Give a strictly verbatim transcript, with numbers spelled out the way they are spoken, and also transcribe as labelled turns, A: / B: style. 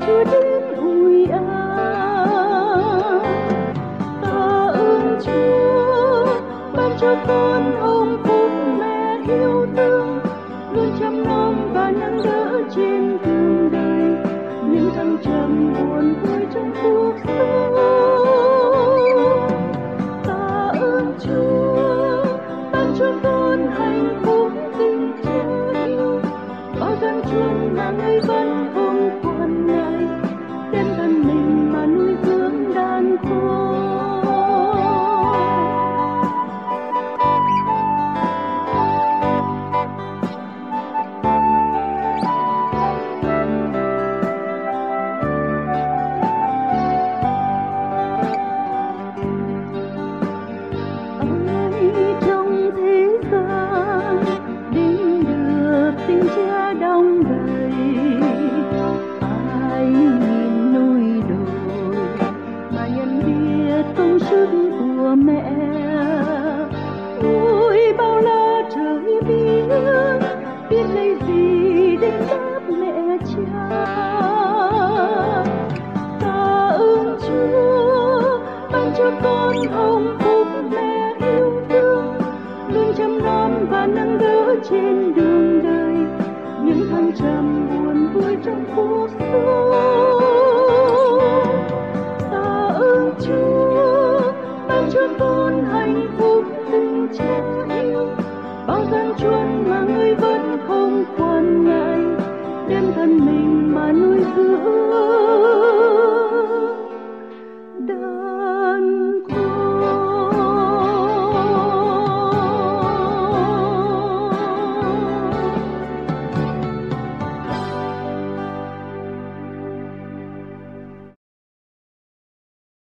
A: Chúa đến ủi an. Ta ơn Chúa ban cho con hồng phúc mẹ yêu thương, luôn chăm nom và nâng đỡ trên đường đời những thăng trầm buồn vui trong cuộc sống. Ta ơn Chúa ban cho con hạnh phúc tình cha yêu, bao gian chuông là người vẫn không quản ngại, đem thân mình mà nuôi dưỡng đàn con. Trong thế gian đến được tình cha đong đầy, ai nhìn núi đồi mà nhận biết công sức của mẹ. Ôi bao la trời biết, biết lấy gì để đáp mẹ cha. Ta ơn Chúa ban cho con hồng phúc mẹ yêu thương, luôn chăm nom và nâng đỡ trên đường đời những thăng trầm buồn vui trong cuộc sống. Ta ơn Chúa ban cho con hạnh phúc tình cha